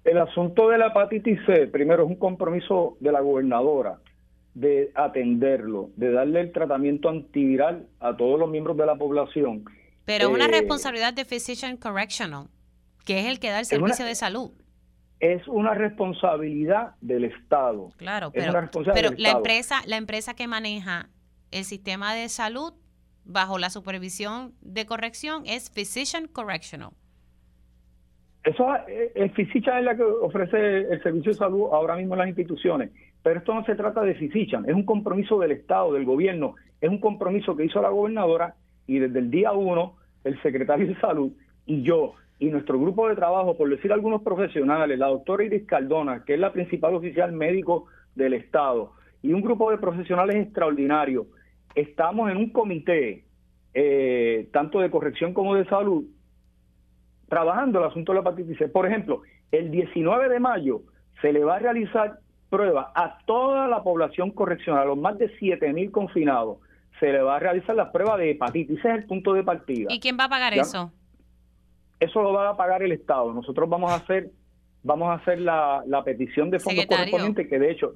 El asunto de la hepatitis C, primero, es un compromiso de la gobernadora de atenderlo, de darle el tratamiento antiviral a todos los miembros de la población. Pero es una responsabilidad de Physician Correctional, que es el que da el servicio de salud. Es una responsabilidad del Estado. Claro, es pero, una responsabilidad del Estado. la empresa que maneja el sistema de salud bajo la supervisión de corrección es Physician Correctional. Eso es Physician, es la que ofrece el servicio de salud ahora mismo en las instituciones, pero esto no se trata de Physician, es un compromiso del Estado, del gobierno, es un compromiso que hizo la gobernadora y desde el día 1 el secretario de salud y yo y nuestro grupo de trabajo, por decir algunos profesionales, la doctora Iris Cardona, que es la principal oficial médico del Estado, y un grupo de profesionales extraordinarios, estamos en un comité, tanto de corrección como de salud, trabajando el asunto de la hepatitis C. Por ejemplo, el 19 de mayo se le va a realizar pruebas a toda la población correccional, a los más de 7,000 confinados, se le va a realizar las pruebas de hepatitis. Ese es el punto de partida. ¿Y quién va a pagar eso? Eso lo va a pagar el Estado. Nosotros vamos a hacer la petición de fondos correspondientes, que de hecho